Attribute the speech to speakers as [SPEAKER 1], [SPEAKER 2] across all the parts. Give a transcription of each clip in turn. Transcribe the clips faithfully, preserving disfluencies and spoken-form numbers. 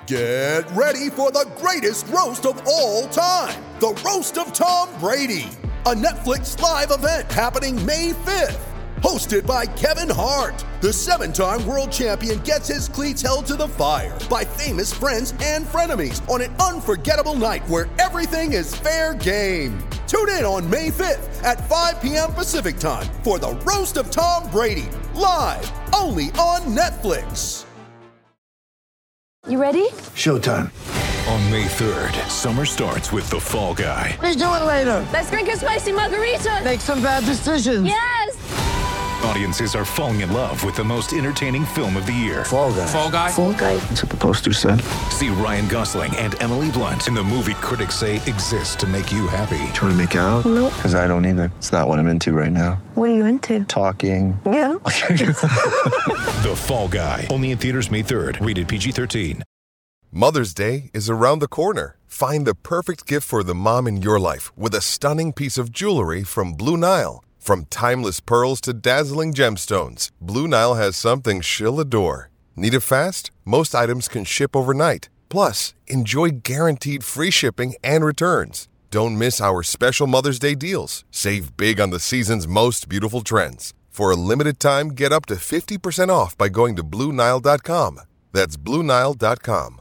[SPEAKER 1] Get ready for the greatest roast of all time, the Roast of Tom Brady, a Netflix live event happening May fifth. Hosted by Kevin Hart, the seven-time world champion gets his cleats held to the fire by famous friends and frenemies on an unforgettable night where everything is fair game. Tune in on May fifth at five p.m. Pacific time for the Roast of Tom Brady, live only on Netflix.
[SPEAKER 2] You ready?
[SPEAKER 3] Showtime.
[SPEAKER 4] On May third, summer starts with The Fall Guy.
[SPEAKER 3] Let's do it later.
[SPEAKER 2] Let's drink a spicy margarita.
[SPEAKER 3] Make some bad decisions.
[SPEAKER 2] Yes!
[SPEAKER 4] Audiences are falling in love with the most entertaining film of the year.
[SPEAKER 3] Fall Guy.
[SPEAKER 5] Fall Guy?
[SPEAKER 2] Fall Guy.
[SPEAKER 3] That's what the poster said.
[SPEAKER 4] See Ryan Gosling and Emily Blunt in the movie critics say exists to make you happy.
[SPEAKER 3] Trying to make it out?
[SPEAKER 2] Nope.
[SPEAKER 3] Because I don't either. It's not what I'm into right now.
[SPEAKER 2] What are you into?
[SPEAKER 3] Talking.
[SPEAKER 2] Yeah.
[SPEAKER 4] The Fall Guy. Only in theaters May third. Rated P G thirteen.
[SPEAKER 6] Mother's Day is around the corner. Find the perfect gift for the mom in your life with a stunning piece of jewelry from Blue Nile. From timeless pearls to dazzling gemstones, Blue Nile has something she'll adore. Need it fast? Most items can ship overnight. Plus, enjoy guaranteed free shipping and returns. Don't miss our special Mother's Day deals. Save big on the season's most beautiful trends. For a limited time, get up to fifty percent off by going to Blue Nile dot com. That's Blue Nile dot com.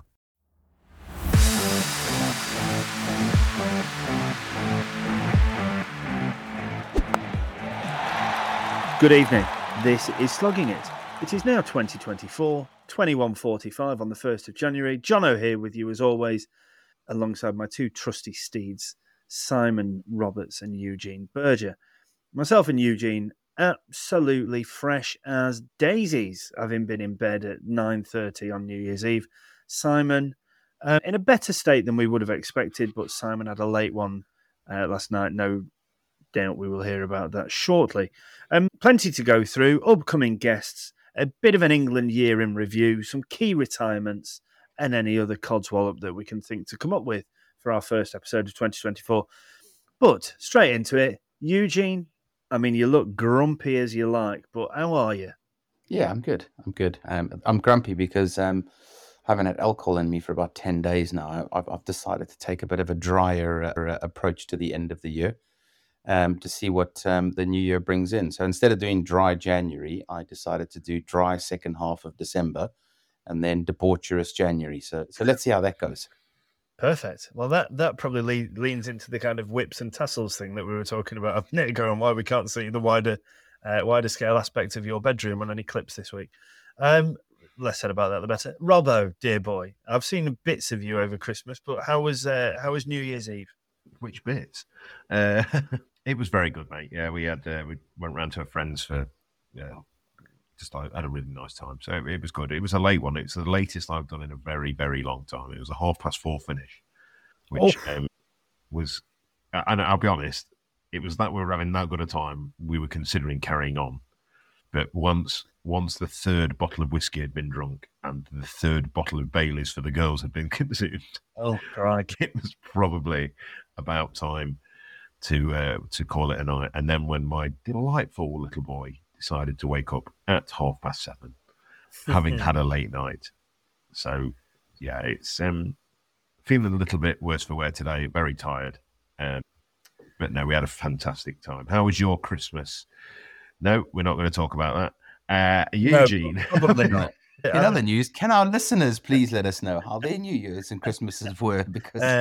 [SPEAKER 7] Good evening. This is Slogging It. It is now twenty twenty-four, twenty-one forty-five on the first of January. Jono here with you as always, alongside my two trusty steeds, Simon Roberts and Eugene Berger. Myself and Eugene, absolutely fresh as daisies, having been in bed at nine thirty on New Year's Eve. Simon, uh, in a better state than we would have expected, but Simon had a late one uh, last night. No doubt we will hear about that shortly. Um, plenty to go through, upcoming guests, a bit of an England year in review, some key retirements, and any other codswallop that we can think to come up with for our first episode of twenty twenty-four. But straight into it, Eugene, I mean, you look grumpy as you like, but how are you?
[SPEAKER 5] Yeah, I'm good. I'm good. Um, I'm grumpy because um, I haven't had alcohol in me for about ten days now. I've, I've decided to take a bit of a drier uh, approach to the end of the year. Um, to see what um, the new year brings in. So instead of doing dry January, I decided to do dry second half of December and then debaucherous January. So so let's see how that goes.
[SPEAKER 7] Perfect. Well, that, that probably le- leans into the kind of whips and tassels thing that we were talking about a minute ago and why we can't see the wider uh, wider scale aspect of your bedroom on any clips this week. Um, less said about that, the better. Robbo, dear boy, I've seen bits of you over Christmas, but how was uh, how was New Year's Eve?
[SPEAKER 8] Which bits? Uh, it was very good, mate. Yeah, we had uh, we went round to our friends for yeah, just like, had a really nice time. So it, it was good. It was a late one. It's the latest I've done in a very very long time. It was a half past four finish, which oh. um, was, and I'll be honest, it was that we were having that good a time. We were considering carrying on, but once once the third bottle of whiskey had been drunk and the third bottle of Baileys for the girls had been consumed,
[SPEAKER 7] oh, right,
[SPEAKER 8] it was probably about time to uh, to call it a night. And then when my delightful little boy decided to wake up at half past seven, having had a late night. So, yeah, it's um, feeling a little bit worse for wear today, very tired. Um, but no, we had a fantastic time. How was your Christmas? No, we're not going to talk about that. Uh, Eugene.
[SPEAKER 7] No, probably not.
[SPEAKER 5] In other news, can our listeners please let us know how their New Year's and Christmases were? Because
[SPEAKER 7] uh,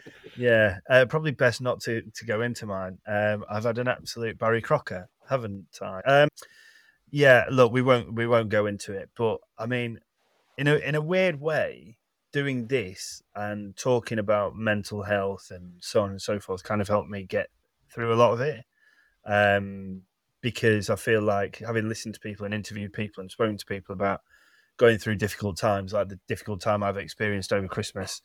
[SPEAKER 7] yeah, uh, probably best not to, to go into mine. Um, I've had an absolute Barry Crocker, haven't I? Um, yeah, look, we won't we won't go into it, but I mean, in a in a weird way, doing this and talking about mental health and so on and so forth kind of helped me get through a lot of it. Um, because I feel like having listened to people and interviewed people and spoken to people about going through difficult times, like the difficult time I've experienced over Christmas,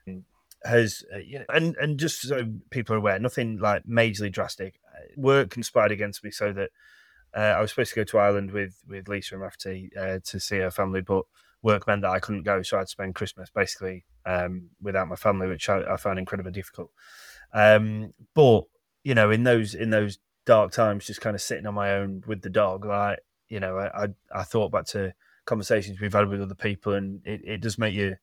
[SPEAKER 7] has, uh, you know, and, and just so people are aware, nothing like majorly drastic. Work conspired against me so that uh, I was supposed to go to Ireland with, with Lisa and Rafferty uh, to see her family, but work meant that I couldn't go, so I had to spend Christmas basically um, without my family, which I, I found incredibly difficult. Um, but, you know, in those in those dark times, just kind of sitting on my own with the dog, like, you know, I I, I thought back to conversations we've had with other people, and it, it does make you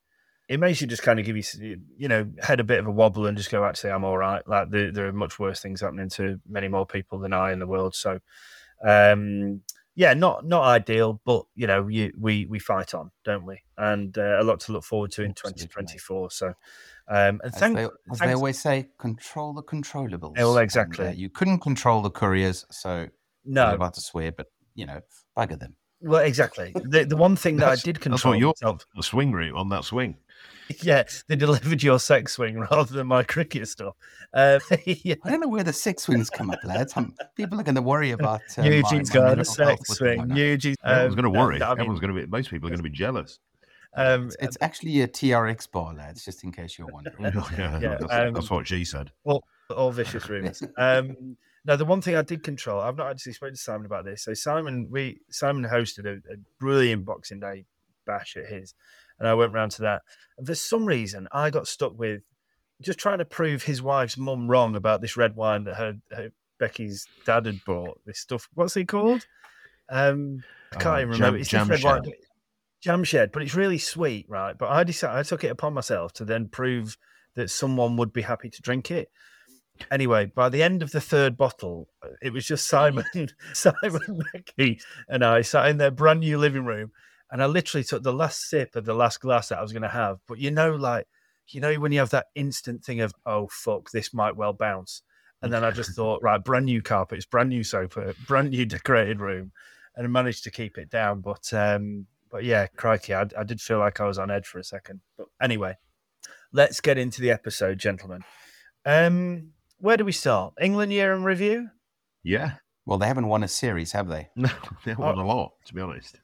[SPEAKER 7] it makes you just kind of give you, you know, head a bit of a wobble and just go, actually, I'm all right. Like there, there are much worse things happening to many more people than I in the world. So, um, yeah, not not ideal, but you know, you, we we fight on, don't we? And uh, a lot to look forward to in twenty twenty-four. So, um, and
[SPEAKER 5] as,
[SPEAKER 7] thank,
[SPEAKER 5] they, as
[SPEAKER 7] thanks,
[SPEAKER 5] they always say, control the controllables.
[SPEAKER 7] Yeah, well, exactly.
[SPEAKER 5] And, uh, you couldn't control the couriers, so
[SPEAKER 7] no,
[SPEAKER 5] I'm about to swear, but you know, bugger them.
[SPEAKER 7] Well, exactly. The the one thing that I did control.
[SPEAKER 8] That's what you're
[SPEAKER 7] myself,
[SPEAKER 8] the swing route on that swing.
[SPEAKER 7] Yeah, they delivered your sex swing rather than my cricket stuff. Um, yeah.
[SPEAKER 5] I don't know where the sex swings come up, lads. I'm, people are going to worry about uh,
[SPEAKER 7] Eugene's
[SPEAKER 5] my, my
[SPEAKER 7] got a sex swing. Eugene, um,
[SPEAKER 8] everyone's going to worry.
[SPEAKER 7] No, I mean,
[SPEAKER 8] everyone's going to be. Most people are going to be jealous.
[SPEAKER 7] Um,
[SPEAKER 5] it's, it's actually a T R X bar, lads. Just in case you're wondering.
[SPEAKER 8] yeah,
[SPEAKER 7] yeah,
[SPEAKER 8] that's,
[SPEAKER 7] um,
[SPEAKER 8] that's what she said.
[SPEAKER 7] Well, all vicious rumours. um, no, the one thing I did control. I've not actually spoken to Simon about this. So Simon, we Simon hosted a, a brilliant Boxing Day bash at his, and I went round to that. And for some reason, I got stuck with just trying to prove his wife's mum wrong about this red wine that her, her Becky's dad had bought. This stuff, what's it called? Um, I can't
[SPEAKER 8] uh,
[SPEAKER 7] even remember.
[SPEAKER 8] Jam,
[SPEAKER 7] it's
[SPEAKER 8] jam
[SPEAKER 7] red
[SPEAKER 8] shed.
[SPEAKER 7] wine. Jam shed, but it's really sweet, right? But I decided I took it upon myself to then prove that someone would be happy to drink it. Anyway, by the end of the third bottle, it was just Simon, Simon, Becky, and I sat in their brand new living room, and I literally took the last sip of the last glass that I was going to have. But you know, like you know, when you have that instant thing of, oh fuck, this might well bounce, and then I just thought, right, brand new carpets, brand new sofa, brand new decorated room, and I managed to keep it down. But um, but yeah, crikey, I, I did feel like I was on edge for a second. But anyway, let's get into the episode, gentlemen. Um. Where do we start? England year in review?
[SPEAKER 8] Yeah.
[SPEAKER 5] Well, they haven't won a series, have they?
[SPEAKER 8] No, they haven't won a lot, to be honest.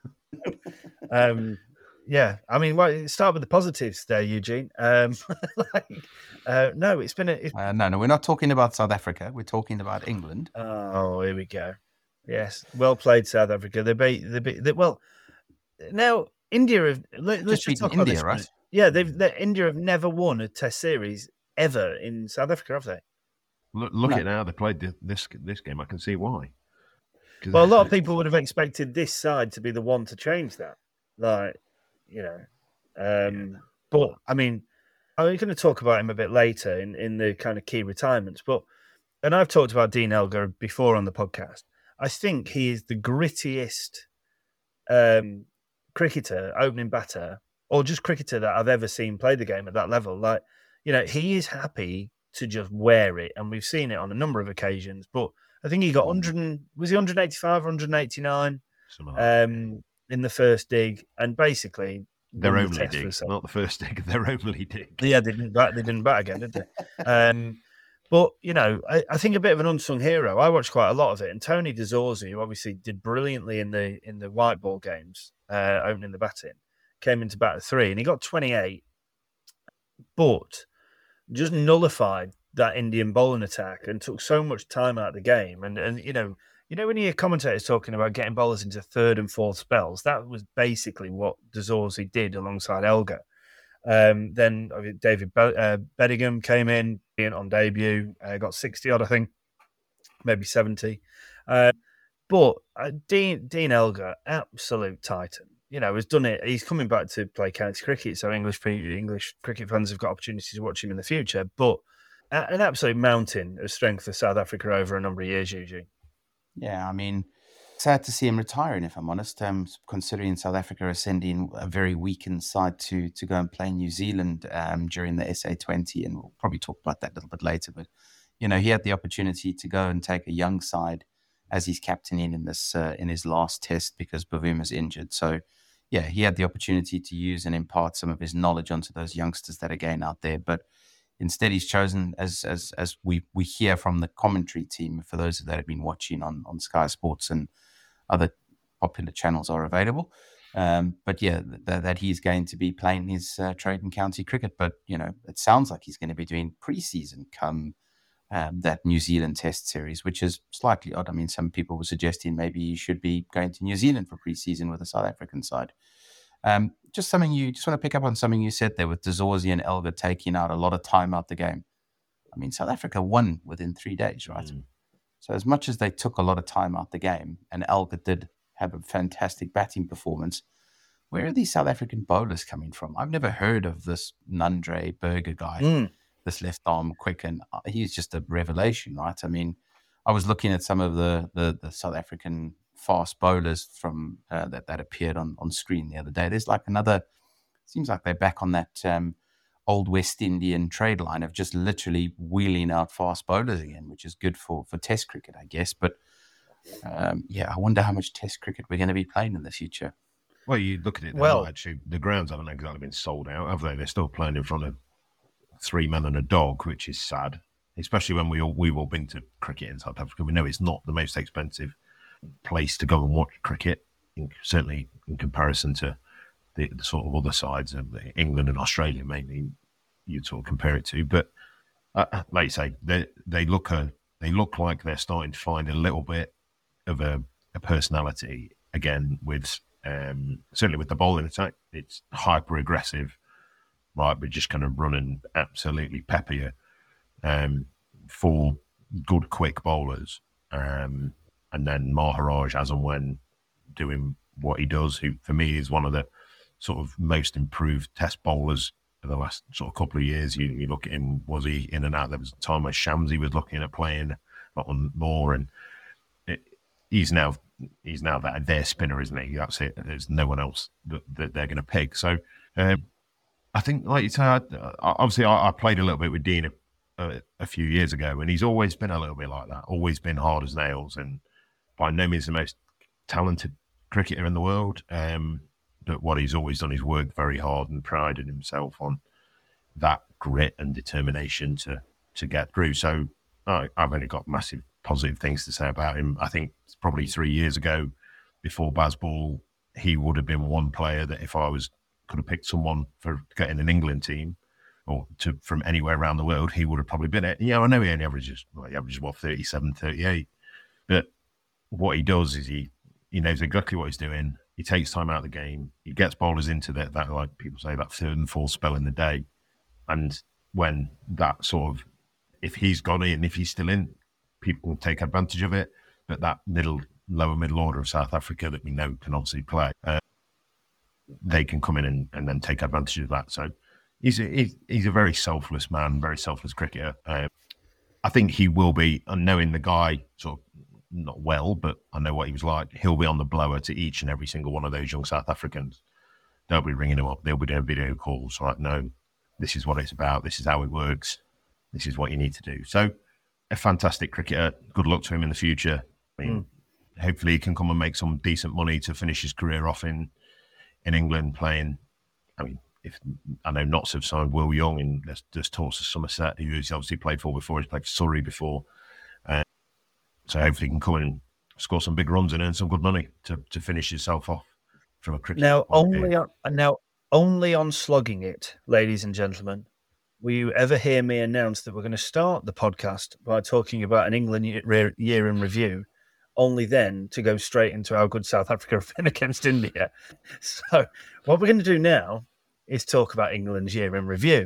[SPEAKER 7] um, yeah. I mean, well, start with the positives there, Eugene. Um, like, uh, no, it's been a... It's...
[SPEAKER 5] Uh, no, no, we're not talking about South Africa. We're talking about England.
[SPEAKER 7] Oh, here we go. Yes. Well played, South Africa. They beat... They beat they, well, now, India have... Let, let's just, just talk
[SPEAKER 5] India,
[SPEAKER 7] about this,
[SPEAKER 5] right?
[SPEAKER 7] Yeah, they've they, India have never won a test series ever in South Africa, have they?
[SPEAKER 8] Look, look
[SPEAKER 5] no.
[SPEAKER 8] at now they played this this game. I can see why.
[SPEAKER 7] Well, a lot of people would have expected this side to be the one to change that. Like, you know, um, yeah. But I mean, I'm going to talk about him a bit later in, in the kind of key retirements. But and I've talked about Dean Elgar before on the podcast. I think he is the grittiest um, cricketer, opening batter, or just cricketer that I've ever seen play the game at that level. Like, you know, he is happy to just wear it, and we've seen it on a number of occasions. But I think he got one hundred. Was he one eighty-five, one eighty-nine um, in the first dig, and basically
[SPEAKER 8] their only dig, not the first dig, their only dig.
[SPEAKER 7] Yeah, they didn't bat. They didn't bat again, did they? um, but you know, I, I think a bit of an unsung hero. I watched quite a lot of it, and Tony De Zorzi, who obviously did brilliantly in the in the white ball games, uh, opening the batting, came into bat at three, and he got twenty-eight, but just nullified that Indian bowling attack and took so much time out of the game. And, and you know, you know when you hear commentators talking about getting bowlers into third and fourth spells, that was basically what De Zorzi did alongside Elgar. Um, then David Be- uh, Bedingham came in on debut, uh, got sixty odd, I think, maybe seventy. Uh, but uh, Dean Dean Elgar, absolute titan. You know, has done it. He's coming back to play county cricket, so English English cricket fans have got opportunities to watch him in the future. But an absolute mountain of strength for South Africa over a number of years, Eugene.
[SPEAKER 5] Yeah, I mean, sad to see him retiring, if I'm honest, um, considering South Africa are sending a very weakened side to to go and play New Zealand um, during the S A twenty, and we'll probably talk about that a little bit later. But, you know, he had the opportunity to go and take a young side as he's captaining in this uh, in his last test because Bavuma's injured. So, yeah, he had the opportunity to use and impart some of his knowledge onto those youngsters that are getting out there. But instead, he's chosen, as as as we, we hear from the commentary team, for those that have been watching on, on Sky Sports and other popular channels are available. Um, but yeah, th- that he's going to be playing his uh, trade and county cricket. But, you know, it sounds like he's going to be doing pre-season come um, that New Zealand Test series, which is slightly odd. I mean, some people were suggesting maybe he should be going to New Zealand for pre-season with the South African side. Um, just something you just want to pick up on something you said there with De Zorzi and Elgar taking out a lot of time out the game. I mean, South Africa won within three days, right? Mm. So as much as they took a lot of time out the game, and Elgar did have a fantastic batting performance, where are these South African bowlers coming from? I've never heard of this Nandre Burger guy,
[SPEAKER 7] Mm.
[SPEAKER 5] this left arm quick, and he's just a revelation, right? I mean, I was looking at some of the the, the South African fast bowlers from uh, that that appeared on, on screen the other day. There's like another. Seems like they're back on that um, old West Indian trade line of just literally wheeling out fast bowlers again, which is good for for Test cricket, I guess. But um, yeah, I wonder how much Test cricket we're going to be playing in the future.
[SPEAKER 8] Well, you look at it.
[SPEAKER 7] Well-
[SPEAKER 8] Well, actually, the grounds haven't exactly been sold out, have they? They're still playing in front of three men and a dog, which is sad. Especially when we all we've all been to cricket in South Africa, we know it's not the most expensive place to go and watch cricket. In, certainly, in comparison to the, the sort of other sides of England and Australia, mainly you'd sort of compare it to. But uh, like you say, they they look a, they look like they're starting to find a little bit of a, a personality again. With um, certainly with the bowling attack, it's hyper aggressive, right? But just kind of running absolutely pepper you. Um, for good quick bowlers, um, and then Maharaj as and when doing what he does, who for me is one of the sort of most improved Test bowlers of the last sort of couple of years. You, you look at him, was he in and out? There was a time where Shamsi was looking at playing on more, and it, he's now he's now that their spinner, isn't he? That's it. There's no one else that, that they're going to pick. So um, I think, like you said, obviously I, I played a little bit with Dean A, a few years ago, and he's always been a little bit like that, always been hard as nails, and by no means the most talented cricketer in the world. Um, but what he's always done is worked very hard and prided himself on that grit and determination to to get through. So I, I've only got massive positive things to say about him. I think probably three years ago, before Bazball, he would have been one player that if I was could have picked someone for getting an England team, or to from anywhere around the world, he would have probably been it. Yeah, I know he only averages, well, he averages, what, thirty-seven, thirty-eight. But what he does is he, he knows exactly what he's doing. He takes time out of the game. He gets bowlers into that, that, like people say, that third and fourth spell in the day. And when that sort of, if he's gone in, if he's still in, people will take advantage of it. But that middle, lower middle order of South Africa that we know can obviously play, uh, they can come in and, and then take advantage of that. So He's a, he's a very selfless man, very selfless cricketer. Uh, I think he will be, and knowing the guy sort of not well, but I know what he was like, he'll be on the blower to each and every single one of those young South Africans. They'll be ringing him up. They'll be doing video calls like, no, this is what it's about. This is how it works. This is what you need to do. So a fantastic cricketer. Good luck to him in the future. I mean, mm. hopefully he can come and make some decent money to finish his career off in, in England playing. I mean, If I know Notts have signed Will Young and there's, there's talks of Somerset, who he's obviously played for before. He's played for Surrey before. Uh, so hopefully he can come in and score some big runs and earn some good money to, to finish himself off from a cricket.
[SPEAKER 7] Now, only on, now, only on Slogging It, ladies and gentlemen, will you ever hear me announce that we're going to start the podcast by talking about an England year, year in review, only then to go straight into how good South Africa have been against India. So what we're going to do now is talk about England's year in review.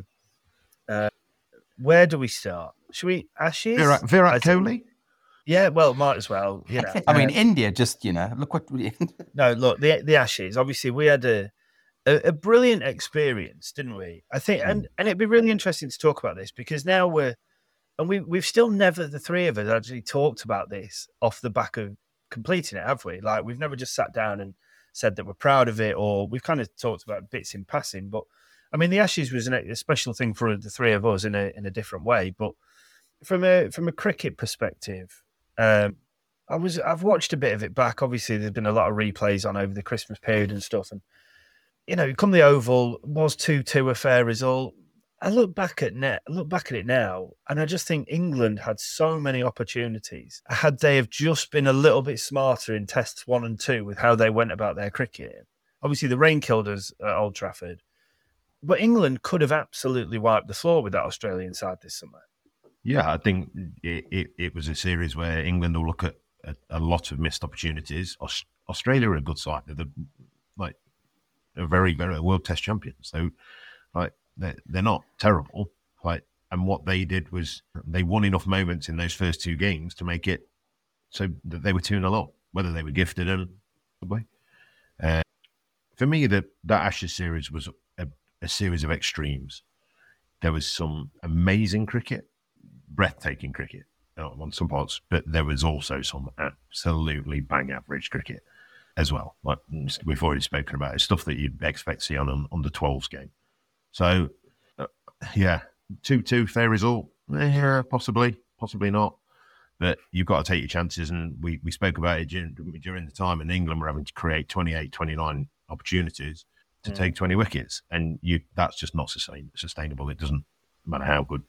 [SPEAKER 7] Uh, where do we start? Should we Ashes?
[SPEAKER 8] Virat, Virat Kohli?
[SPEAKER 7] Yeah, well, might as well. You know,
[SPEAKER 5] I mean,
[SPEAKER 7] uh,
[SPEAKER 5] India, just, you know, look what we...
[SPEAKER 7] no, look, the the Ashes. Obviously, we had a, a a brilliant experience, didn't we? I think, and and it'd be really interesting to talk about this because now we're, and we we've still never, the three of us actually talked about this off the back of completing it, have we? Like, we've never just sat down and said that we're proud of it, or we've kind of talked about bits in passing. But I mean, the Ashes was an, a special thing for the three of us in a in a different way. But from a from a cricket perspective, um, I was I've watched a bit of it back. Obviously, there's been a lot of replays on over the Christmas period and stuff. And you know, come the Oval, was two two a fair result? I look back at net, I look back at it now, and I just think England had so many opportunities. Had they have just been a little bit smarter in tests one and two with how they went about their cricket. Obviously, the rain killed us at Old Trafford, but England could have absolutely wiped the floor with that Australian side this summer.
[SPEAKER 8] Yeah, I think it, it, it was a series where England will look at a, a lot of missed opportunities. Aus- Australia are a good side. They're the, like a very, very world test champions. So, like. They're, they're not terrible, like, and what they did was they won enough moments in those first two games to make it so that they were two nil up, whether they were gifted or uh, for me, that that Ashes series was a, a series of extremes. There was some amazing cricket, breathtaking cricket on some parts, but there was also some absolutely bang average cricket as well. Like we've already spoken about, it's stuff that you'd expect to see on an under twelves game. So, uh, yeah, two two, fair result. Yeah, possibly, possibly not. But you've got to take your chances. And we, we spoke about it during, during the time in England, we're having to create twenty-eight, twenty-nine opportunities to mm. take twenty wickets. And you that's just not sustain, sustainable. It doesn't matter how good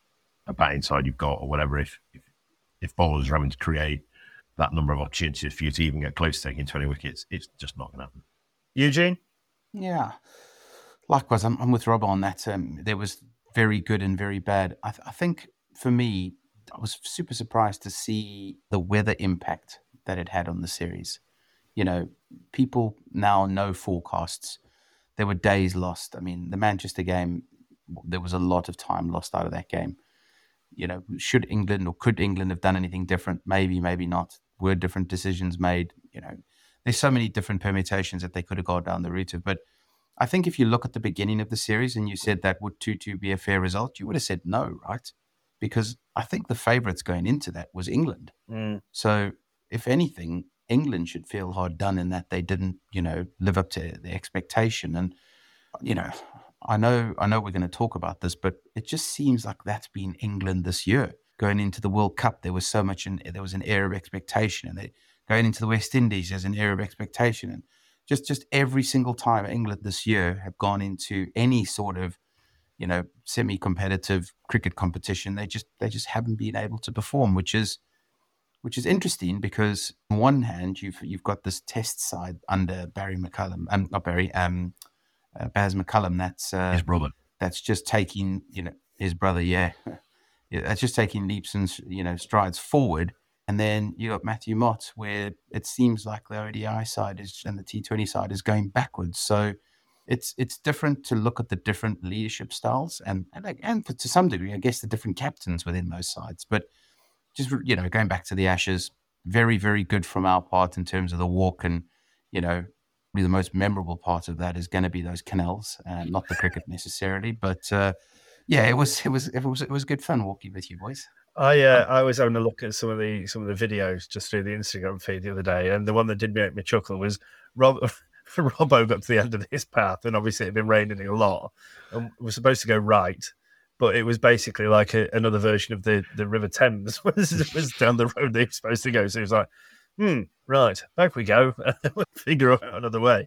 [SPEAKER 8] a batting side you've got or whatever. If, if, if bowlers are having to create that number of opportunities for you to even get close to taking twenty wickets, it's just not going to happen.
[SPEAKER 7] Eugene?
[SPEAKER 5] Yeah. Likewise, I'm, I'm with Rob on that. Um, there was very good and very bad. I, th- I think for me, I was super surprised to see the weather impact that it had on the series. You know, people now know forecasts. There were days lost. I mean, the Manchester game, there was a lot of time lost out of that game. You know, should England or could England have done anything different? Maybe, maybe not. Were different decisions made? You know, there's so many different permutations that they could have gone down the route of. But I think if you look at the beginning of the series and you said that would two two be a fair result, you would have said no, right? Because I think the favourites going into that was England.
[SPEAKER 7] Mm.
[SPEAKER 5] So if anything, England should feel hard done in that they didn't, you know, live up to the expectation. And, you know, I know I know we're going to talk about this, but it just seems like that's been England this year. Going into the World Cup, there was so much, in, there was an air of expectation. And they, going into the West Indies, there's an air of expectation. And just, just every single time England this year have gone into any sort of, you know, semi-competitive cricket competition, they just they just haven't been able to perform, which is which is interesting because on one hand you've you've got this test side under Barry McCullum, um, not Barry, um, uh, Baz McCullum. That's uh,
[SPEAKER 8] his brother.
[SPEAKER 5] That's just taking, you know, his brother. Yeah, yeah, that's just taking leaps and, you know, strides forward. And then you got Matthew Mott, where it seems like the O D I side is and the T twenty side is going backwards. So It's it's different to look at the different leadership styles and, and and to some degree, I guess, the different captains within those sides. But just, you know, going back to the Ashes, very, very good from our part in terms of the walk. And, you know, really the most memorable part of that is going to be those canals, uh, not the cricket necessarily. But, uh, yeah, it was it was it was it was good fun walking with you boys.
[SPEAKER 7] I uh, I was having a look at some of the some of the videos just through the Instagram feed the other day, and the one that did make me chuckle was Rob. Robbo got to the end of his path, and obviously it had been raining a lot, and was supposed to go right, but it was basically like a, another version of the, the River Thames was, was down the road they were supposed to go. So he was like, hmm, right, back we go. We'll figure out another way.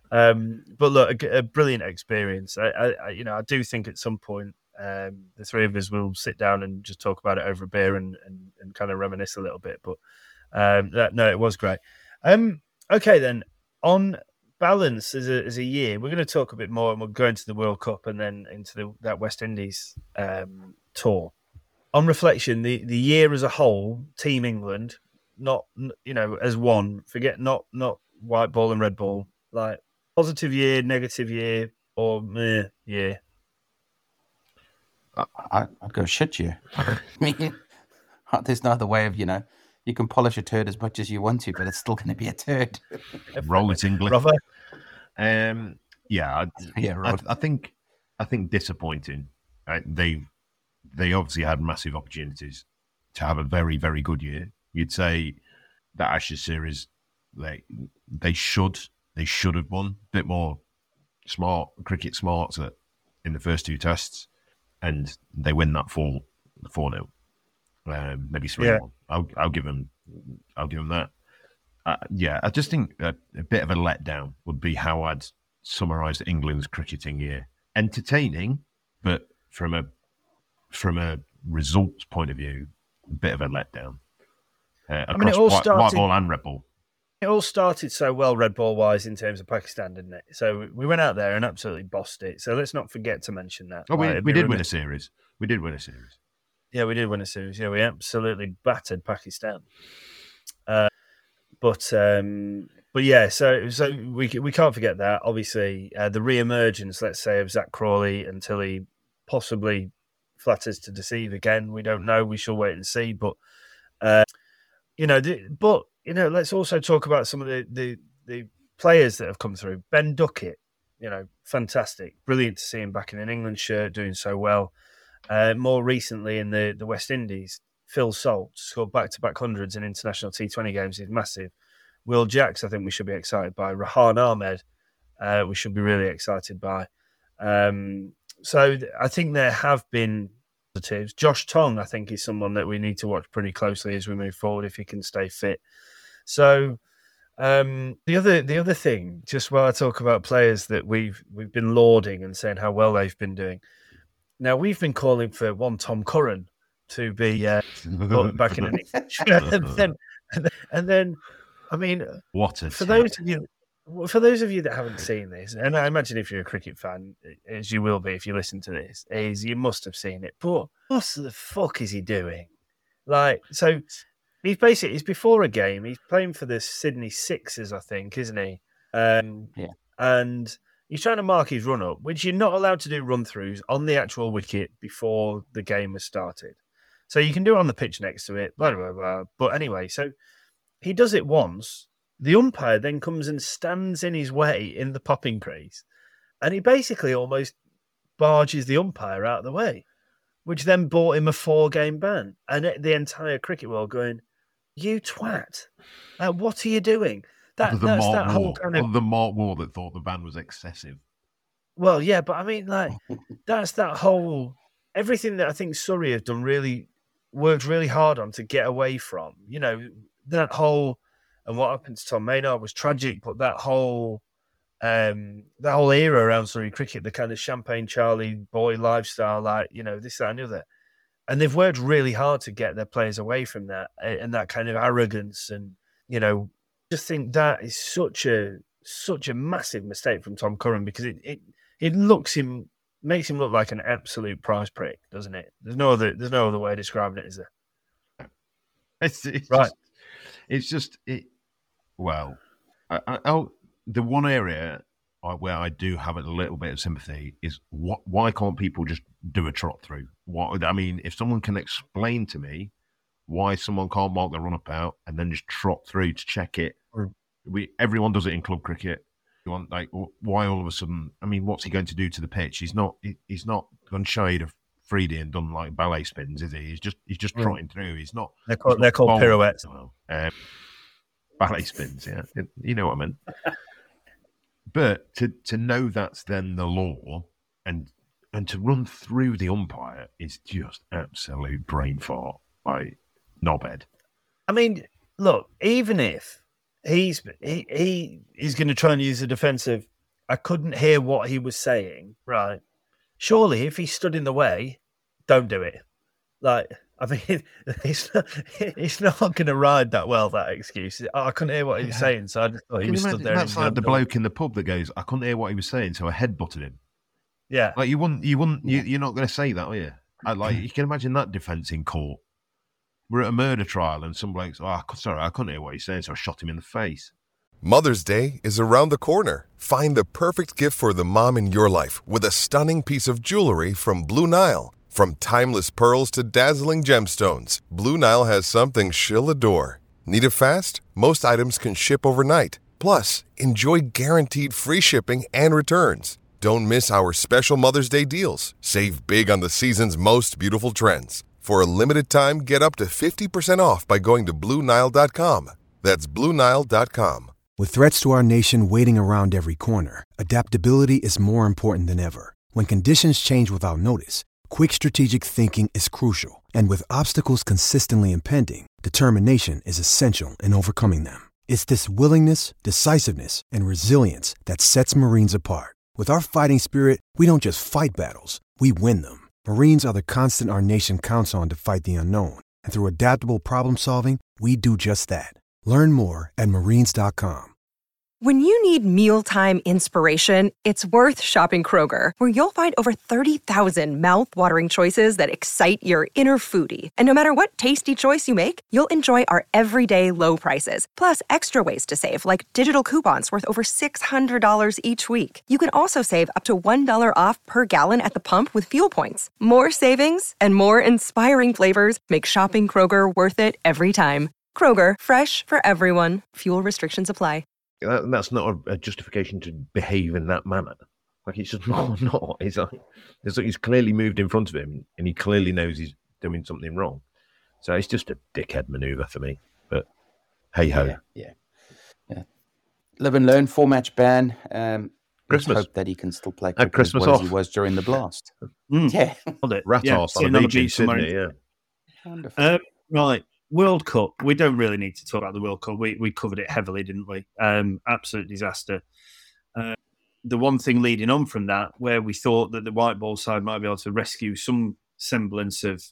[SPEAKER 7] Um, but look, a, a brilliant experience. I, I, you know, I do think at some point um, the three of us will sit down and just talk about it over a beer and, and, and kind of reminisce a little bit. But um, that, no, it was great. Um, okay, then on balance as a as a year, we're going to talk a bit more, and we'll go into the World Cup and then into the, that West Indies um, tour. On reflection, the, the year as a whole, Team England, not you know as one. Forget not not white ball and red ball. Like positive year, negative year, or meh year.
[SPEAKER 5] I, I'd go shit year. I mean, there's no other way of, you know. You can polish a turd as much as you want to, but it's still going to be a turd.
[SPEAKER 8] Roll it English.
[SPEAKER 7] Brother.
[SPEAKER 8] Um, yeah, I,
[SPEAKER 5] yeah, right.
[SPEAKER 8] I, I think I think disappointing. Right? They they obviously had massive opportunities to have a very very good year. You'd say that Ashes series they they should they should have won a bit more smart cricket smarts at, in the first two tests, and they win that four four nil. Um, maybe three yeah. one. I'll I'll give them I'll give them that. Uh, yeah, I just think a, a bit of a letdown would be how I'd summarise England's cricketing year. Entertaining, but from a from a results point of view, a bit of a letdown. Uh,
[SPEAKER 7] I mean, it all
[SPEAKER 8] white,
[SPEAKER 7] started,
[SPEAKER 8] white ball and red ball.
[SPEAKER 7] It all started so well, red ball wise, in terms of Pakistan, didn't it? So we went out there and absolutely bossed it. So let's not forget to mention that.
[SPEAKER 8] Oh, we,
[SPEAKER 7] like,
[SPEAKER 8] we did win a series. We did win a series.
[SPEAKER 7] Yeah, we did win a series. Yeah, we absolutely battered Pakistan. Uh, but um, but yeah, so so we we can't forget that. Obviously, uh, the re-emergence, let's say, of Zach Crawley until he possibly flatters to deceive again. We don't know. We shall wait and see. But uh, you know, the, but you know, let's also talk about some of the the, the players that have come through. Ben Duckett, you know, fantastic. Brilliant to see him back in an England shirt, doing so well. Uh, more recently in the, the West Indies, Phil Salt scored back-to-back hundreds in international T twenty games. He's massive. Will Jacks, I think we should be excited by. Rahan Ahmed, uh, we should be really excited by. Um, so th- I think there have been positives. Josh Tong, I think, is someone that we need to watch pretty closely as we move forward if he can stay fit. So um, the other the other thing, just while I talk about players that we've we've been lauding and saying how well they've been doing. Now we've been calling for one Tom Curran to be uh, back in an and then and then, and then I mean,
[SPEAKER 8] what a
[SPEAKER 7] for
[SPEAKER 8] tip.
[SPEAKER 7] those of you for those of you that haven't seen this, and I imagine if you're a cricket fan, as you will be if you listen to this, is you must have seen it. But what the fuck is he doing? Like, so he's basically he's before a game. He's playing for the Sydney Sixers, I think, isn't he? Um,
[SPEAKER 5] Yeah.
[SPEAKER 7] And he's trying to mark his run up, which you're not allowed to do run throughs on the actual wicket before the game has started. So you can do it on the pitch next to it, blah, blah, blah. But anyway, so he does it once. The umpire then comes and stands in his way in the popping crease. And he basically almost barges the umpire out of the way, which then bought him a four-game ban. And the entire cricket world going, you twat. Uh, what are you doing? That,
[SPEAKER 8] the
[SPEAKER 7] that's
[SPEAKER 8] Mark
[SPEAKER 7] that whole
[SPEAKER 8] Moore.
[SPEAKER 7] kind of...
[SPEAKER 8] The Mark Moore that thought the ban was excessive.
[SPEAKER 7] Well, yeah, but I mean, like, that's that whole... Everything that I think Surrey have done really... worked really hard on to get away from. You know, that whole... And what happened to Tom Maynard was tragic, but that whole... Um, that whole era around Surrey cricket, the kind of Champagne Charlie boy lifestyle, like, you know, this, that, and the other. And they've worked really hard to get their players away from that and that kind of arrogance. And, you know, just think that is such a such a massive mistake from Tom Curran, because it it, it looks him makes him look like an absolute prize prick, doesn't it? There's no other there's no other way of describing it, is there?
[SPEAKER 8] It's, it's
[SPEAKER 7] right.
[SPEAKER 8] Just, it's just it. Well, I, I, I'll, the one area where I do have a little bit of sympathy is what, why can't people just do a trot through? What I mean, if someone can explain to me why someone can't mark the run up out and then just trot through to check it.
[SPEAKER 7] Mm.
[SPEAKER 8] We everyone does it in club cricket. You want like why all of a sudden? I mean, what's he going to do to the pitch? He's not. He, he's not gone shade of Freedy and done like ballet spins, is he? He's just he's just mm. trotting through. He's not.
[SPEAKER 7] They're called,
[SPEAKER 8] he's
[SPEAKER 7] they're
[SPEAKER 8] not
[SPEAKER 7] called
[SPEAKER 8] bold.
[SPEAKER 7] pirouettes.
[SPEAKER 8] Well, um, ballet spins, yeah. You know what I mean. But to to know that's then the law and and to run through the umpire is just absolute brain fart by knobhead.
[SPEAKER 7] I mean, look, even if he's he, he is going to try and use a defensive, I couldn't hear what he was saying, right? Surely, if he stood in the way, don't do it. Like, I mean, it's not, it's not going to ride that well, that excuse. I couldn't hear what he was saying, so I just thought he
[SPEAKER 8] Can
[SPEAKER 7] was
[SPEAKER 8] you
[SPEAKER 7] stood
[SPEAKER 8] imagine,
[SPEAKER 7] there.
[SPEAKER 8] that's like the bloke in the pub that goes, I couldn't hear what he was saying, so I headbutted him.
[SPEAKER 7] Yeah.
[SPEAKER 8] Like, you wouldn't, you wouldn't, you, you're not going to say that, are you? I, like, you can imagine that defence in court. We're at a murder trial and some bloke's, oh, sorry, I couldn't hear what he's saying, so I shot him in the face.
[SPEAKER 6] Mother's Day is around the corner. Find the perfect gift for the mom in your life with a stunning piece of jewelry from Blue Nile. From timeless pearls to dazzling gemstones, Blue Nile has something she'll adore. Need it fast? Most items can ship overnight. Plus, enjoy guaranteed free shipping and returns. Don't miss our special Mother's Day deals. Save big on the season's most beautiful trends. For a limited time, get up to fifty percent off by going to Blue Nile dot com. That's Blue Nile dot com.
[SPEAKER 9] With threats to our nation waiting around every corner, adaptability is more important than ever. When conditions change without notice, quick strategic thinking is crucial. And with obstacles consistently impending, determination is essential in overcoming them. It's this willingness, decisiveness, and resilience that sets Marines apart. With our fighting spirit, we don't just fight battles, we win them. Marines are the constant our nation counts on to fight the unknown. And through adaptable problem solving, we do just that. Learn more at marines dot com.
[SPEAKER 10] When you need mealtime inspiration, it's worth shopping Kroger, where you'll find over thirty thousand mouth-watering choices that excite your inner foodie. And no matter what tasty choice you make, you'll enjoy our everyday low prices, plus extra ways to save, like digital coupons worth over six hundred dollars each week. You can also save up to one dollar off per gallon at the pump with fuel points. More savings and more inspiring flavors make shopping Kroger worth it every time. Kroger, fresh for everyone. Fuel restrictions apply.
[SPEAKER 8] That, that's not a, a justification to behave in that manner. Like, it's just not. not. It's like, it's like he's clearly moved in front of him, and he clearly knows he's doing something wrong. So it's just a dickhead manoeuvre for me. But hey ho.
[SPEAKER 5] Yeah, yeah, yeah. Live and learn. Four match ban. Um,
[SPEAKER 8] Christmas.
[SPEAKER 5] Hope that he can still play
[SPEAKER 8] Had Christmas
[SPEAKER 5] as well
[SPEAKER 8] off.
[SPEAKER 5] as he was during the blast.
[SPEAKER 7] Mm.
[SPEAKER 5] Yeah,
[SPEAKER 8] Rat
[SPEAKER 7] Yeah,
[SPEAKER 8] arse
[SPEAKER 7] see
[SPEAKER 8] on a
[SPEAKER 7] another
[SPEAKER 8] beach in
[SPEAKER 7] beach somewhere.
[SPEAKER 8] Sydney. Yeah.
[SPEAKER 5] wonderful.
[SPEAKER 7] Um, right, World Cup. We don't really need to talk about the World Cup. We we covered it heavily, didn't we? Um, absolute disaster. Uh, the one thing leading on from that, where we thought that the white ball side might be able to rescue some semblance of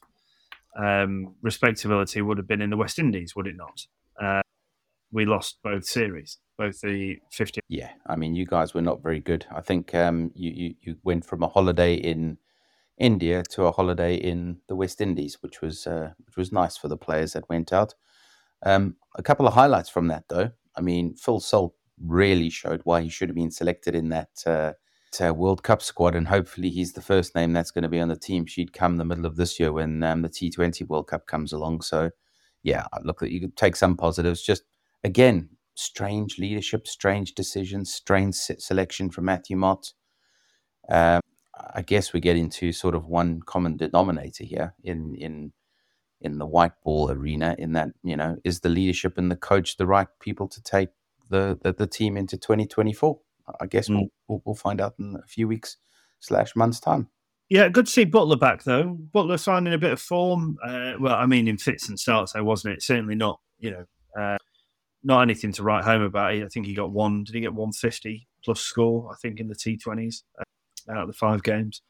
[SPEAKER 7] um, respectability, would have been in the West Indies, would it not? Uh, we lost both series, both the fifty.
[SPEAKER 5] Yeah, I mean, you guys were not very good. I think um, you, you you went from a holiday in India to a holiday in the West Indies, which was uh, which was nice for the players that went out. Um, a couple of highlights from that, though. I mean, Phil Salt really showed why he should have been selected in that uh, uh, World Cup squad, and hopefully he's the first name that's going to be on the team sheet come the middle of this year when um, the T twenty World Cup comes along. So, yeah, look, you could take some positives. Just again, strange leadership, strange decisions, strange selection from Matthew Mott. Um, I guess we get into sort of one common denominator here in in in the white ball arena, in that, you know, is the leadership and the coach the right people to take the the, the team into twenty twenty-four? I guess mm. we'll, we'll we'll find out in a few weeks slash months time.
[SPEAKER 7] Yeah, good to see Butler back though. Butler finding a bit of form. Uh, well, I mean, in fits and starts, though, wasn't it? Certainly not, you know, uh, not anything to write home about. I think he got one. Did he get one fifty plus score? I think in the T twenties. Uh, out of the five games.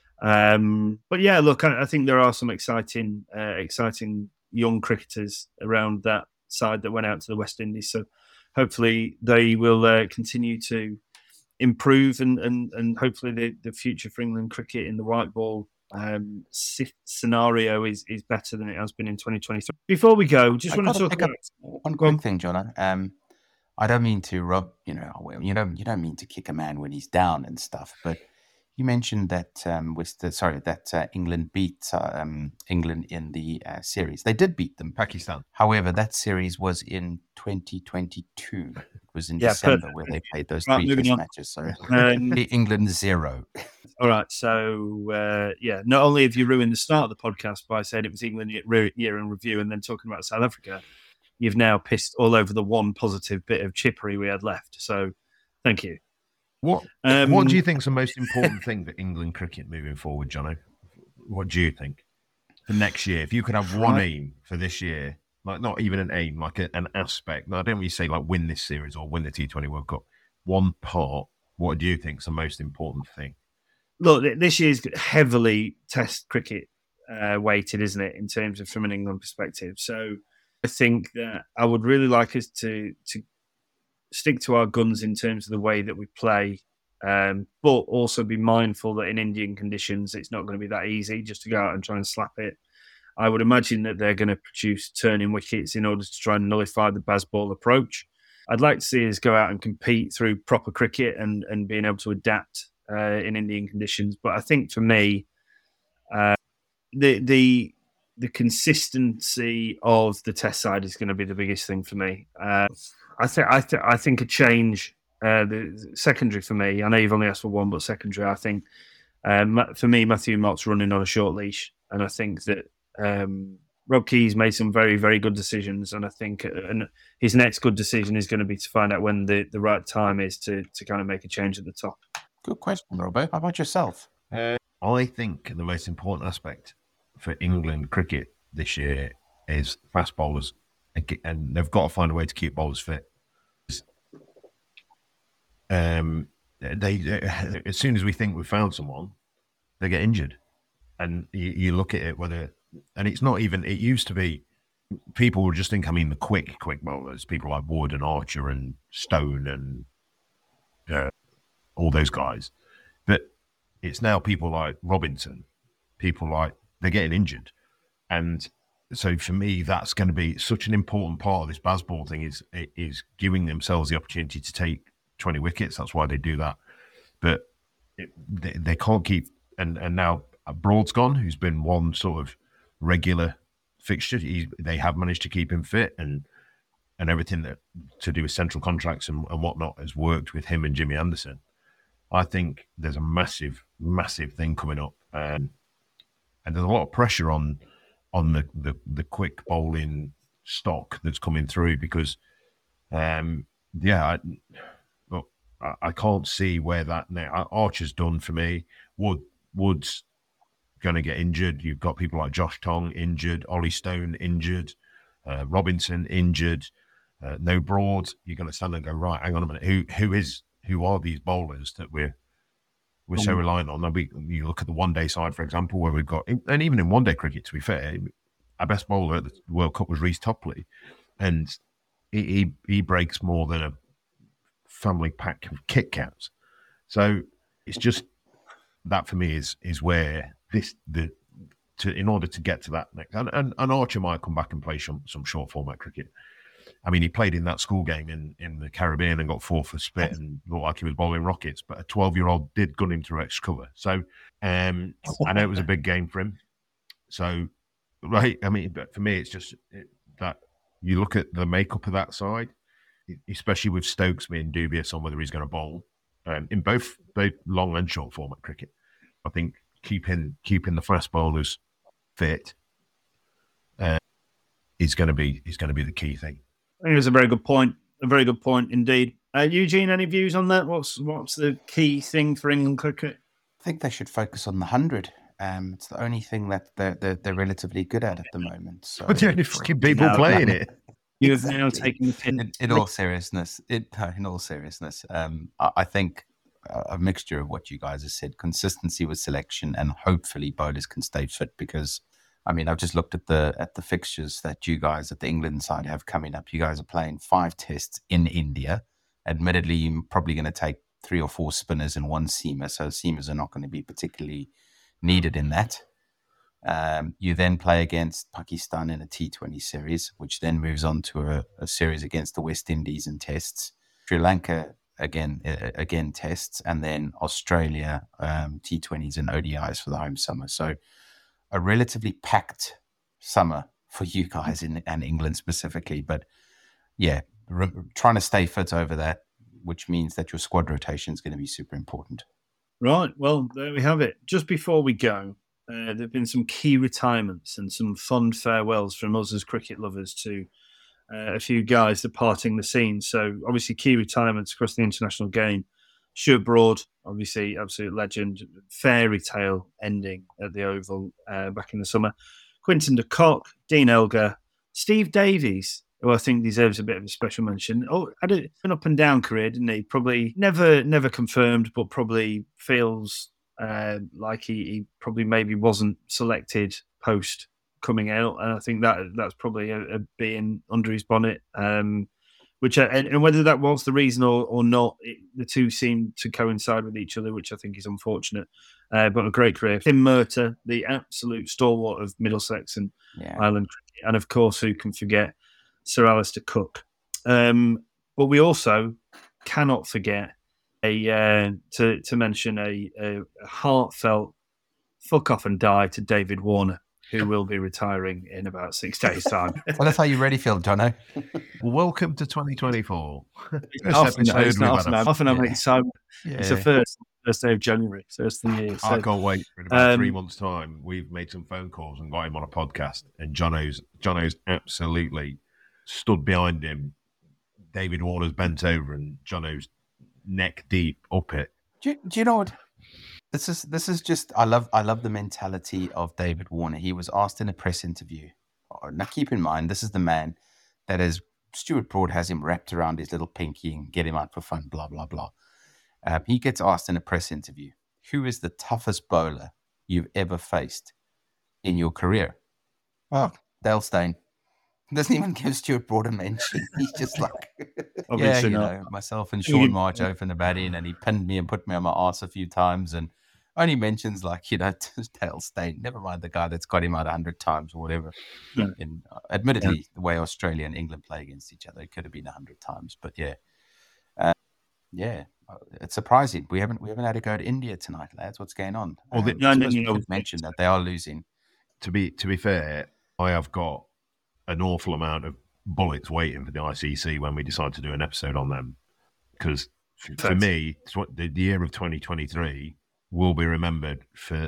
[SPEAKER 7] Um, but yeah, look, I, I think there are some exciting, uh, exciting young cricketers around that side that went out to the West Indies. So hopefully they will uh, continue to improve and and, and hopefully the, the future for England cricket in the white ball um, scenario is, is better than it has been in twenty twenty-three. Before we go, just
[SPEAKER 5] I
[SPEAKER 7] want to talk about
[SPEAKER 5] one quick thing, John. Um, I don't mean to rub, you know, you don't you don't mean to kick a man when he's down and stuff, but you mentioned that um, was the sorry that uh, England beat uh, um, England in the uh, series. They did beat them,
[SPEAKER 8] Pakistan.
[SPEAKER 5] However, that series was in twenty twenty-two. It was in
[SPEAKER 7] Yeah,
[SPEAKER 5] December
[SPEAKER 7] perfect.
[SPEAKER 5] where they played those
[SPEAKER 7] Right,
[SPEAKER 5] three
[SPEAKER 7] moving
[SPEAKER 5] test
[SPEAKER 7] on.
[SPEAKER 5] matches. So
[SPEAKER 7] Um,
[SPEAKER 5] England zero.
[SPEAKER 7] All right, so uh, yeah, not only have you ruined the start of the podcast by saying it was England year year in review and then talking about South Africa, you've now pissed all over the one positive bit of chippery we had left. So thank you.
[SPEAKER 8] What
[SPEAKER 7] Um,
[SPEAKER 8] What do you think is the most important thing for England cricket moving forward, Jono? What do you think for next year? If you could have one aim for this year, like not even an aim, like a, an aspect. No, I don't really say like win this series or win the T twenty World Cup. One part. What do you think is the most important thing?
[SPEAKER 7] Look, this year's heavily Test cricket uh, weighted, isn't it, in terms of from an England perspective? So I think that I would really like us to to stick to our guns in terms of the way that we play, um, but also be mindful that in Indian conditions, it's not going to be that easy just to go out and try and slap it. I would imagine that they're going to produce turning wickets in order to try and nullify the Bazball approach. I'd like to see us go out and compete through proper cricket and, and being able to adapt uh, in Indian conditions. But I think for me, uh, the the the consistency of the Test side is going to be the biggest thing for me. Uh, I think I, th- I think a change, uh, the secondary for me. I know you've only asked for one, but secondary. I think um, for me, Matthew Mott's running on a short leash, and I think that um, Rob Keys made some very, very good decisions, and I think uh, and his next good decision is going to be to find out when the, the right time is to to kind of make a change at the top.
[SPEAKER 5] Good question, Robbo. How about yourself?
[SPEAKER 8] Uh, I think the most important aspect for England cricket this year is fast bowlers, and they've got to find a way to keep bowlers fit. Um, they as soon as we think we've found someone, they get injured, and you, you look at it whether, and it's not even. It used to be people would just think I mean the quick, quick bowlers, people like Wood and Archer and Stone and uh, all those guys, but it's now people like Robinson, people like they're getting injured, and so for me that's going to be such an important part of this Bazball thing is is giving themselves the opportunity to take twenty wickets. That's why they do that, but it, they, they can't keep and and now Broad's gone, who's been one sort of regular fixture. He, they have managed to keep him fit, and and everything that to do with central contracts and, and whatnot has worked with him and Jimmy Anderson. I think there's a massive, massive thing coming up, um, and there's a lot of pressure on on the, the, the quick bowling stock that's coming through because, um, yeah, I, look, I, I can't see where that now. Archer's done for me. Wood Wood's going to get injured. You've got people like Josh Tong injured, Ollie Stone injured, uh, Robinson injured. Uh, no Broad. You're going to stand and go, right, hang on a minute. Who who is who are these bowlers that we're we're so reliant on? We, you look at the one day side, for example, where we've got, and even in one day cricket, to be fair, our best bowler at the World Cup was Reece Topley, and he he, he breaks more than a family pack of Kit Kats. So it's just that for me is is where this the to in order to get to that next, and and, and Archer might come back and play some some short format cricket. I mean, he played in that school game in, in the Caribbean and got four for spit and looked like he was bowling rockets, but a twelve-year-old did gun him to extra cover. So um, I know it was a big game for him. So, right, I mean, but for me, it's just it, that you look at the makeup of that side, especially with Stokes being dubious on whether he's going to bowl um, in both both long and short format cricket. I think keeping keeping the fast bowlers fit uh, is going to be is going to be the key thing.
[SPEAKER 11] I think it's a very good point. A very good point indeed. Uh, Eugene, any views on that? What's what's the key thing for England cricket?
[SPEAKER 5] I think they should focus on the hundred. Um, it's the only thing that they're, they're they're relatively good at at the moment. So
[SPEAKER 8] but the only fucking people now, playing it.
[SPEAKER 11] You've exactly. now taken the pin.
[SPEAKER 5] In, in all seriousness, it, in all seriousness, um, I, I think a mixture of what you guys have said, consistency with selection, and hopefully bowlers can stay fit because. I mean, I've just looked at the at the fixtures that you guys at the England side have coming up. You guys are playing five tests in India. Admittedly, you're probably going to take three or four spinners and one seamer, so seamers are not going to be particularly needed in that. Um, you then play against Pakistan in a T twenty series, which then moves on to a, a series against the West Indies in tests. Sri Lanka, again, uh, again tests, and then Australia, um, T twenties and O D Is for the home summer. So a relatively packed summer for you guys in and England specifically. But yeah, re- trying to stay fit over that, which means that your squad rotation is going to be super important.
[SPEAKER 11] Right. Well, there we have it. Just before we go, uh, there have been some key retirements and some fond farewells from us as cricket lovers to uh, a few guys departing the scene. So obviously key retirements across the international game. Stuart Broad, obviously, absolute legend, fairy tale ending at the Oval uh, back in the summer. Quinton de Kock, Dean Elgar, Steve Davies, who I think deserves a bit of a special mention. Oh, had an up and down career, didn't he? Probably never, never confirmed, but probably feels uh, like he, he probably maybe wasn't selected post coming out, and I think that that's probably a, a being under his bonnet. Um, Which uh, and, and whether that was the reason or, or not, it, the two seem to coincide with each other, which I think is unfortunate. Uh, but a great career. Tim Murtagh, the absolute stalwart of Middlesex and
[SPEAKER 5] yeah.
[SPEAKER 11] Ireland cricket. And of course, who can forget Sir Alistair Cook? Um, but we also cannot forget a uh, to, to mention a, a heartfelt fuck off and die to David Warner, who will be retiring in about six days' time.
[SPEAKER 5] Well, that's how you ready feel, Jono.
[SPEAKER 8] Welcome to twenty twenty-four.
[SPEAKER 11] Often, no, it's not often, often I make it sound.
[SPEAKER 5] Yeah.
[SPEAKER 11] It's the first, first day of January, first of the year. So,
[SPEAKER 8] I can't wait. In about
[SPEAKER 11] um,
[SPEAKER 8] three months' time, we've made some phone calls and got him on a podcast, and Jono's Jono's absolutely stood behind him. David Warner's bent over, and Jono's neck deep up it.
[SPEAKER 5] Do you, do you know what? This is this is just I love I love the mentality of David Warner. He was asked in a press interview. Now keep in mind, this is the man that is Stuart Broad has him wrapped around his little pinky and get him out for fun, blah blah blah. Uh, he gets asked in a press interview, "Who is the toughest bowler you've ever faced in your career?" Oh, Dale Steyn. Doesn't even give Stuart Broad a mention. He's just like, yeah, you
[SPEAKER 11] not.
[SPEAKER 5] know, myself and Sean March opened the batting, and he pinned me and put me on my arse a few times, and only mentions like, you know, Dale Steyn. Never mind the guy that's got him out a hundred times or whatever.
[SPEAKER 11] Yeah.
[SPEAKER 5] In, uh, admittedly,
[SPEAKER 11] Yeah.
[SPEAKER 5] the way Australia and England play against each other, it could have been a hundred times. But yeah, uh, yeah, it's surprising. We haven't we haven't had to go to India tonight, lads. What's going on?
[SPEAKER 8] Well,
[SPEAKER 5] um,
[SPEAKER 8] the,
[SPEAKER 11] no, no,
[SPEAKER 5] you
[SPEAKER 11] you know,
[SPEAKER 5] mentioned that they are losing.
[SPEAKER 8] To be to be fair, I have got an awful amount of bullets waiting for the I C C when we decide to do an episode on them. Because for, for me, the, the year of twenty twenty-three will be remembered for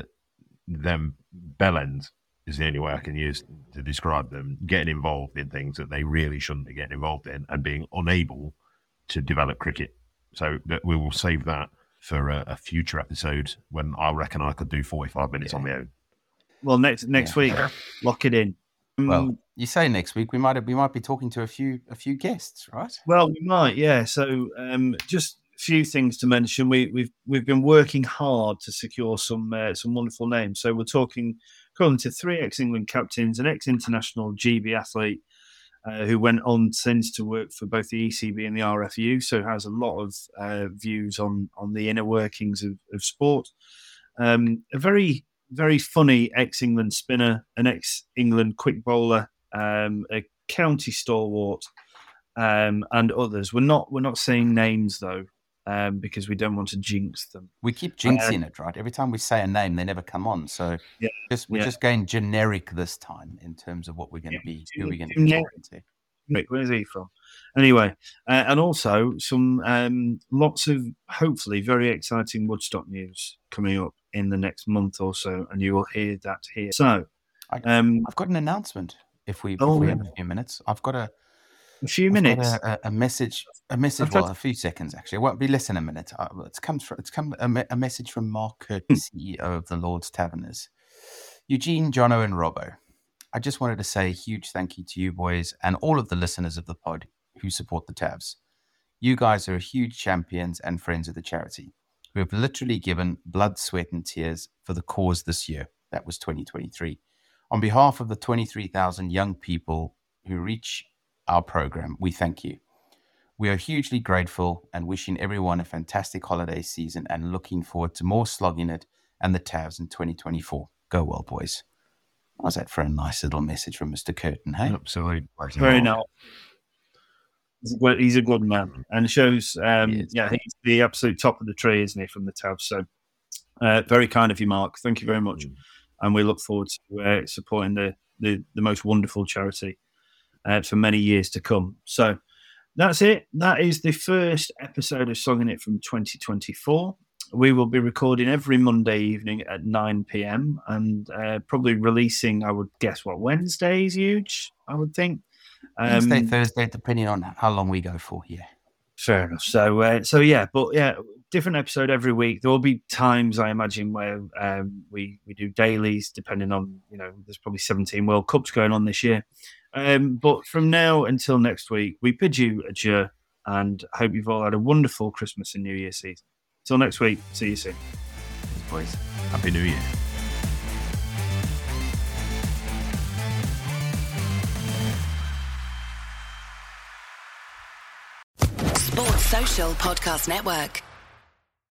[SPEAKER 8] them bellends, is the only way I can use to describe them, getting involved in things that they really shouldn't be getting involved in and being unable to develop cricket. So that we will save that for a, a future episode when I reckon I could do forty-five minutes yeah. on my own.
[SPEAKER 7] Well, next next yeah. week, lock it in.
[SPEAKER 5] Well, you say next week we might have, we might be talking to a few a few guests, right?
[SPEAKER 7] Well, we might, yeah. So um, just a few things to mention. We, we've we've been working hard to secure some uh, some wonderful names. So we're talking calling to three ex-England captains, an ex-international G B athlete uh, who went on since to work for both the E C B and the R F U, so has a lot of uh, views on on the inner workings of, of sport. Um, a very very funny ex-England spinner, an ex-England quick bowler, um, a county stalwart, um, and others. We're not we're not saying names though, um, because we don't want to jinx them.
[SPEAKER 5] We keep jinxing uh, it, right? Every time we say a name, they never come on. So
[SPEAKER 7] yeah,
[SPEAKER 5] just we're
[SPEAKER 7] yeah.
[SPEAKER 5] just going generic this time in terms of what we're going to yeah, be, who we're going to be talking to.
[SPEAKER 7] Where's he from? Anyway, uh, and also some um, lots of hopefully very exciting Woodstock news coming up in the next month or so, and you will hear that here. So, um,
[SPEAKER 5] I've got an announcement. If we,
[SPEAKER 7] oh,
[SPEAKER 5] if we
[SPEAKER 7] yeah.
[SPEAKER 5] have a few minutes, I've got a,
[SPEAKER 7] a few
[SPEAKER 5] I've
[SPEAKER 7] minutes,
[SPEAKER 5] got a, a, a message, a message. Well, a few seconds actually. It won't be less than a minute. Uh, it's come from, it's come a, me- a message from Mark Curtin, C E O of the Lord's Taverners, Eugene, Jono, and Robbo. I just wanted to say a huge thank you to you boys and all of the listeners of the pod who support the Tavs. You guys are huge champions and friends of the charity who have literally given blood, sweat, and tears for the cause this year. That was twenty twenty-three. On behalf of the twenty-three thousand young people who reach our program, we thank you. We are hugely grateful and wishing everyone a fantastic holiday season and looking forward to more slogging it and the Tavs in twenty twenty-four. Go well, boys. How's that for a nice little message from Mister Curtin, hey?
[SPEAKER 8] Absolutely.
[SPEAKER 7] Very nice. He's a good man and shows, um, yeah, he's the absolute top of the tree, isn't he, from the Tavs? So uh, very kind of you, Mark. Thank you very much. Mm. And we look forward to uh, supporting the, the, the most wonderful charity uh, for many years to come. So that's it. That is the first episode of Songing It from twenty twenty-four. We will be recording every Monday evening at nine p.m. and uh, probably releasing, I would guess, what, Wednesdays, huge, I would think.
[SPEAKER 5] Um, Wednesday, Thursday, depending on how long we go for, yeah.
[SPEAKER 7] Fair enough. So, uh, so yeah, but yeah, different episode every week. There will be times, I imagine, where um, we, we do dailies, depending on, you know, there's probably seventeen World Cups going on this year. Um, but from now until next week, we bid you adieu and hope you've all had a wonderful Christmas and New Year season. Till next week, see you soon.
[SPEAKER 5] Boys,
[SPEAKER 8] Happy New Year.
[SPEAKER 12] Sports Social Podcast Network.